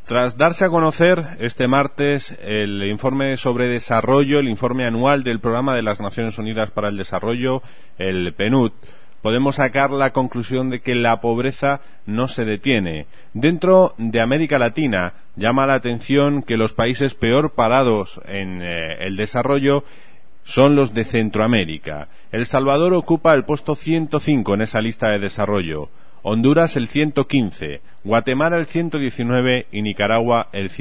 Tras darse a conocer este martes el informe sobre desarrollo, el informe anual del Programa de las Naciones Unidas para el Desarrollo, el PNUD, podemos sacar la conclusión de que la pobreza no se detiene. Dentro de América Latina llama la atención que los países peor parados en el desarrollo son los de Centroamérica. El Salvador ocupa el puesto 105 en esa lista de desarrollo, Honduras el 115, Guatemala el 119 y Nicaragua el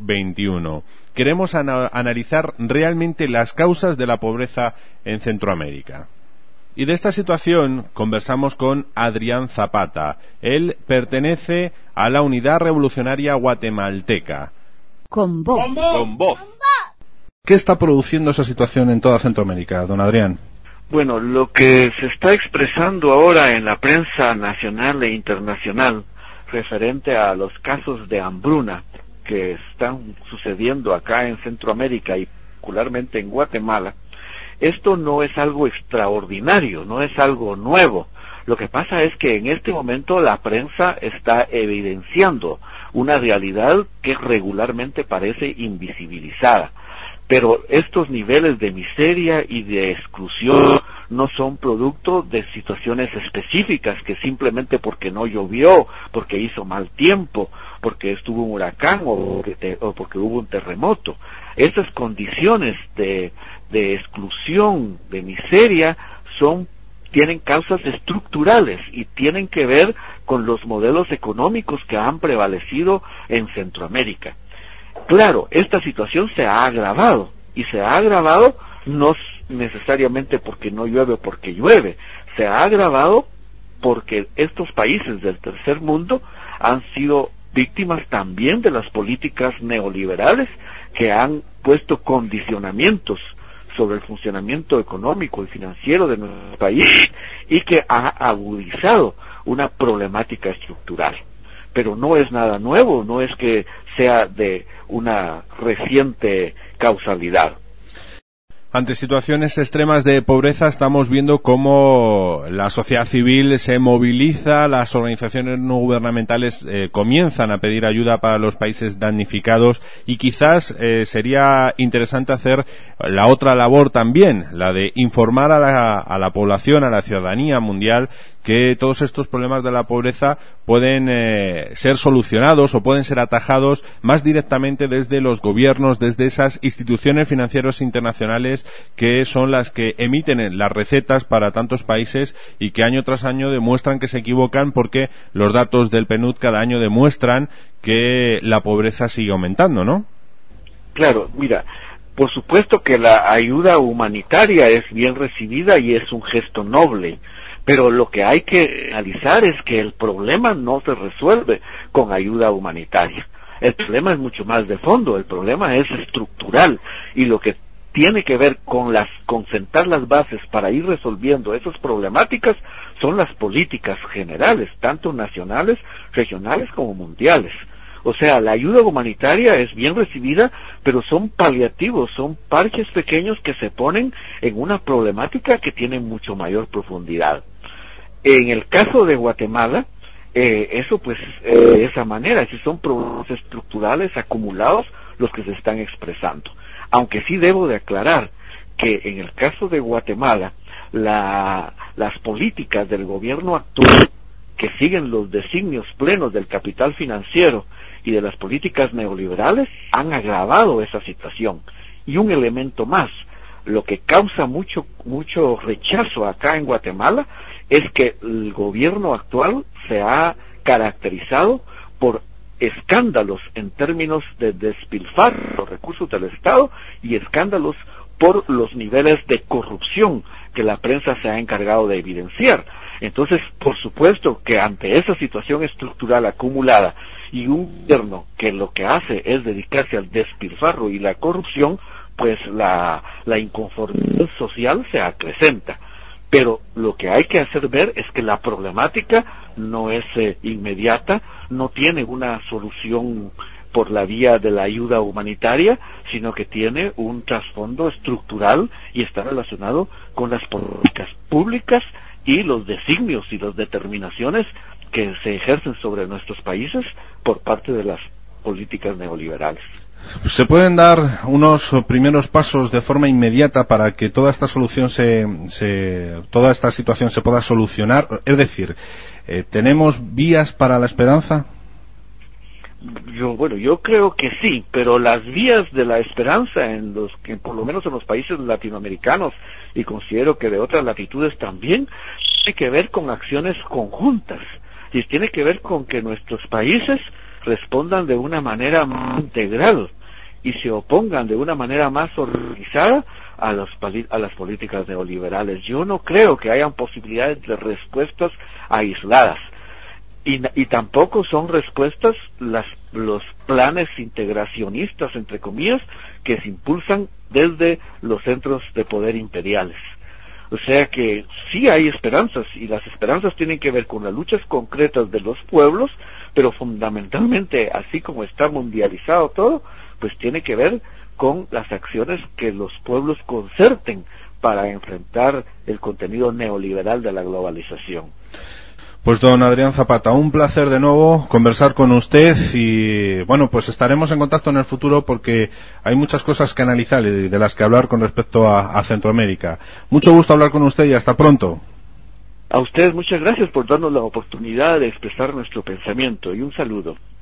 121. Queremos analizar realmente las causas de la pobreza en Centroamérica. Y de esta situación conversamos con Adrián Zapata. Él pertenece a la Unidad Revolucionaria Guatemalteca. Con voz. Con voz. ¿Qué está produciendo esa situación en toda Centroamérica, don Adrián? Bueno, lo que se está expresando ahora en la prensa nacional e internacional referente a los casos de hambruna que están sucediendo acá en Centroamérica y particularmente en Guatemala, esto no es algo extraordinario, no es algo nuevo. Lo que pasa es que en este momento la prensa está evidenciando una realidad que regularmente parece invisibilizada. Pero estos niveles de miseria y de exclusión no son producto de situaciones específicas que simplemente porque no llovió, porque hizo mal tiempo, porque estuvo un huracán o porque hubo un terremoto. Esas condiciones de exclusión, de miseria, tienen causas estructurales y tienen que ver con los modelos económicos que han prevalecido en Centroamérica. Claro, esta situación se ha agravado, y se ha agravado no necesariamente porque no llueve o porque llueve, se ha agravado porque estos países del tercer mundo han sido víctimas también de las políticas neoliberales que han puesto condicionamientos sobre el funcionamiento económico y financiero de nuestro país y que ha agudizado una problemática estructural. Pero no es nada nuevo, no es que sea de una reciente causalidad. Ante situaciones extremas de pobreza estamos viendo cómo la sociedad civil se moviliza, las organizaciones no gubernamentales comienzan a pedir ayuda para los países damnificados y quizás sería interesante hacer la otra labor también, la de informar a la población, a la ciudadanía mundial, que todos estos problemas de la pobreza pueden ser solucionados o pueden ser atajados más directamente desde los gobiernos, desde esas instituciones financieras internacionales que son las que emiten las recetas para tantos países y que año tras año demuestran que se equivocan porque los datos del PNUD cada año demuestran que la pobreza sigue aumentando, ¿no? Claro, mira, por supuesto que la ayuda humanitaria es bien recibida y es un gesto noble. Pero lo que hay que analizar es que el problema no se resuelve con ayuda humanitaria. El problema es mucho más de fondo, el problema es estructural y lo que tiene que ver con sentar las bases para ir resolviendo esas problemáticas son las políticas generales, tanto nacionales, regionales como mundiales. O sea, la ayuda humanitaria es bien recibida, pero son paliativos, son parches pequeños que se ponen en una problemática que tiene mucho mayor profundidad. En el caso de Guatemala, eso pues de esa manera, si son problemas estructurales acumulados los que se están expresando. Aunque sí debo de aclarar que en el caso de Guatemala, las políticas del gobierno actual que siguen los designios plenos del capital financiero y de las políticas neoliberales han agravado esa situación. Y un elemento más, lo que causa mucho rechazo acá en Guatemala es que el gobierno actual se ha caracterizado por escándalos en términos de despilfarro de los recursos del Estado y escándalos por los niveles de corrupción que la prensa se ha encargado de evidenciar. Entonces, por supuesto que ante esa situación estructural acumulada y un gobierno que lo que hace es dedicarse al despilfarro y la corrupción, pues la inconformidad social se acrecenta. Pero lo que hay que hacer ver es que la problemática no es inmediata, no tiene una solución por la vía de la ayuda humanitaria, sino que tiene un trasfondo estructural y está relacionado con las políticas públicas y los designios y las determinaciones que se ejercen sobre nuestros países por parte de las políticas neoliberales. ¿Se pueden dar unos primeros pasos de forma inmediata para que toda esta solución toda esta situación se pueda solucionar? Es decir, ¿tenemos vías para la esperanza? Yo creo que sí, pero las vías de la esperanza por lo menos en los países latinoamericanos, y considero que de otras latitudes también, tiene que ver con acciones conjuntas, y tiene que ver con que nuestros países respondan de una manera más integral y se opongan de una manera más organizada a las políticas neoliberales. Yo no creo que hayan posibilidades de respuestas aisladas. Y tampoco son respuestas los planes integracionistas, entre comillas, que se impulsan desde los centros de poder imperiales. O sea que sí hay esperanzas, y las esperanzas tienen que ver con las luchas concretas de los pueblos, pero fundamentalmente, así como está mundializado todo, pues tiene que ver con las acciones que los pueblos concerten para enfrentar el contenido neoliberal de la globalización. Pues don Adrián Zapata, un placer de nuevo conversar con usted y bueno, pues estaremos en contacto en el futuro porque hay muchas cosas que analizar y de las que hablar con respecto a Centroamérica. Mucho gusto hablar con usted y hasta pronto. A ustedes muchas gracias por darnos la oportunidad de expresar nuestro pensamiento y un saludo.